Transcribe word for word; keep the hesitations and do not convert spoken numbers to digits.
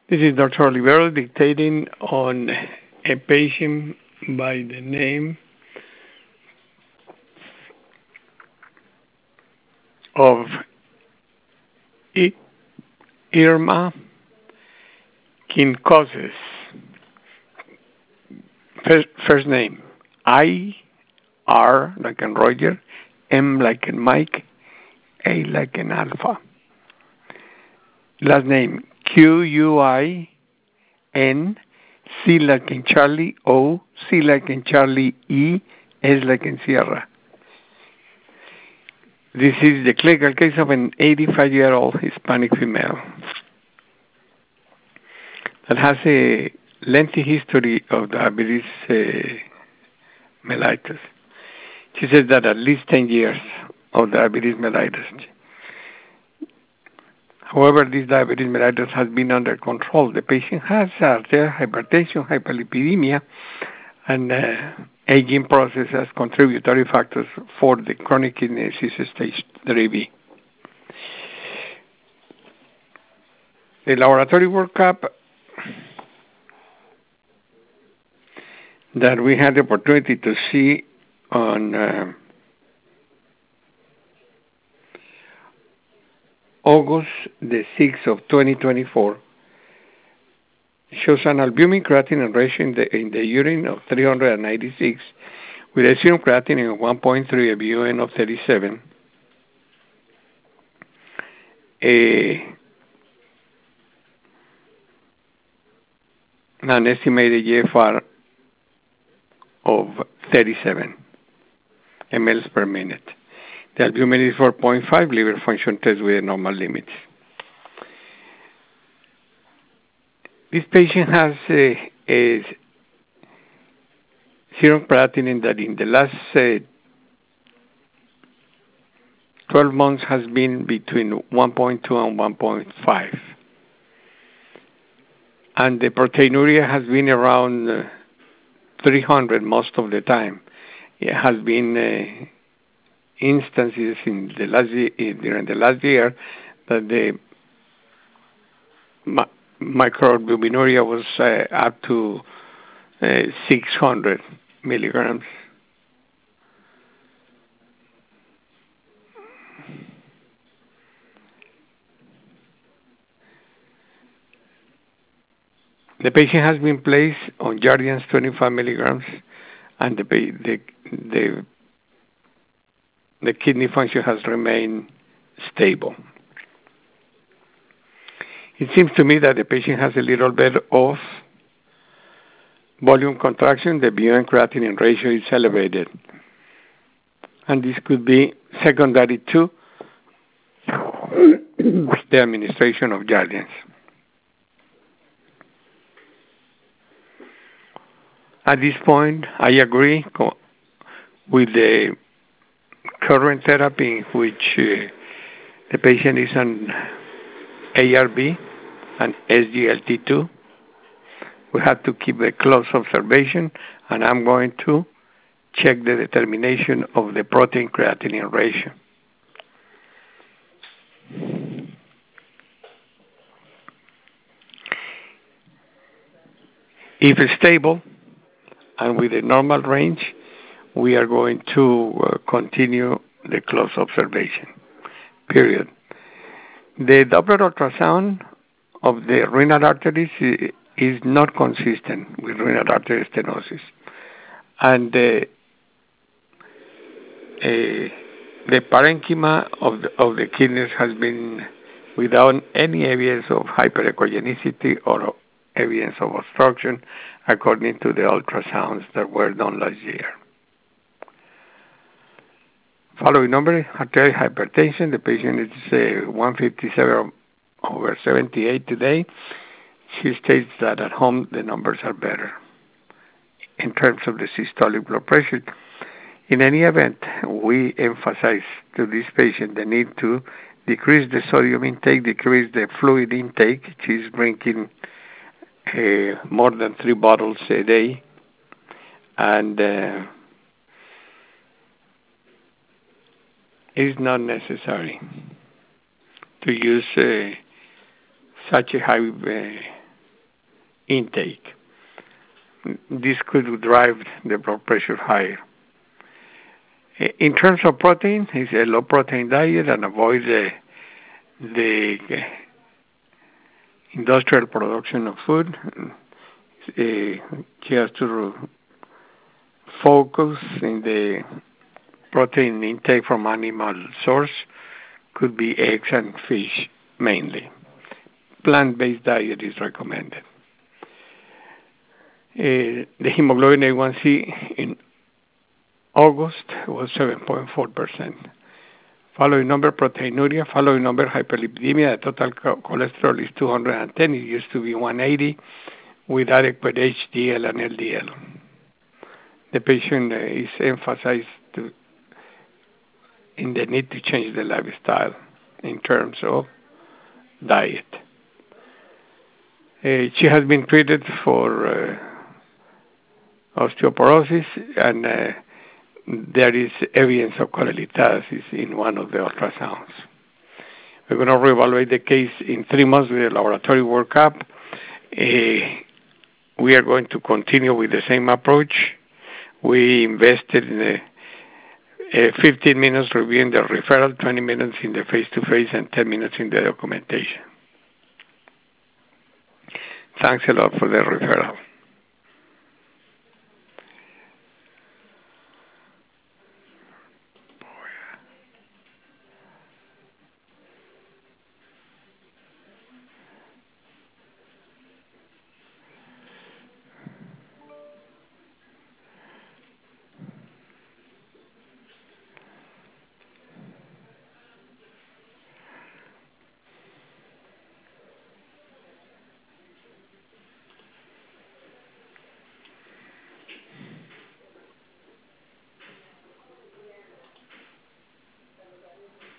This is Doctor Olivero dictating on a patient by the name of I- Irma Quincoses. First, first name I R like in Roger, M like in Mike, A like in Alpha. Last name Q U I N, C like in Charlie, O, C like in Charlie, E, S like in Sierra. This is the clinical case of an eighty-five-year-old Hispanic female that has a lengthy history of diabetes uh, mellitus. She says that at least ten years of diabetes mellitus. However, this diabetes mellitus has been under control. The patient has arterial hypertension, hyperlipidemia, and uh, aging process as contributory factors for the chronic kidney disease stage three B. The laboratory workup that we had the opportunity to see on uh, August the sixth of twenty twenty-four shows an albumin creatinine ratio in the, in the urine of three hundred ninety-six with a serum creatinine of one point three, a B U N of thirty-seven, a, an estimated G F R of thirty-seven milliliters per minute. The albumin is four point five, liver function test with normal limits. This patient has a, a serum creatinine that in the last uh, twelve months has been between one point two and one point five. And the proteinuria has been around uh, three hundred most of the time. It has been uh, instances in the last year, during the last year that the mi- microalbuminuria was uh, up to uh, six hundred milligrams. The patient has been placed on Jardiance twenty-five milligrams, and the the the, the kidney function has remained stable. It seems to me that the patient has a little bit of volume contraction. The B U N creatinine ratio is elevated, and this could be secondary to the administration of Jardiance. At this point, I agree with the current therapy in which uh, the patient is on A R B and S G L T two. We have to keep a close observation, and I'm going to check the determination of the protein creatinine ratio. If it's stable and with a normal range, we are going to uh, continue the close observation, period. The Doppler ultrasound of the renal arteries is not consistent with renal artery stenosis. And uh, uh, the parenchyma of the, of the kidneys has been without any evidence of hyperechogenicity or evidence of obstruction, according to the ultrasounds that were done last year. Following number, arterial hypertension. The patient is uh, one fifty-seven over seventy-eight today. She states that at home the numbers are better in terms of the systolic blood pressure. In any event, we emphasize to this patient the need to decrease the sodium intake, decrease the fluid intake. She's drinking uh, more than three bottles a day, and uh, it's not necessary to use uh, such a high uh, intake. This could drive the blood pressure higher. In terms of protein, it's a low protein diet and avoid the, the industrial production of food. Uh, she has to focus in the protein intake from animal source, could be eggs and fish mainly. Plant-based diet is recommended. Uh, the hemoglobin A one C in August was seven point four percent. Following number proteinuria, following number hyperlipidemia, the total cholesterol is two hundred ten. It used to be one eighty with adequate H D L and L D L. The patient uh, is emphasized to, in the need to change the lifestyle in terms of diet. Uh, she has been treated for uh, osteoporosis, and uh, there is evidence of cholelithiasis in one of the ultrasounds. We're going to reevaluate the case in three months with a laboratory workup. Uh, we are going to continue with the same approach. We invested in a, a fifteen minutes reviewing the referral, twenty minutes in the face-to-face, and ten minutes in the documentation. Thanks a lot for the referral.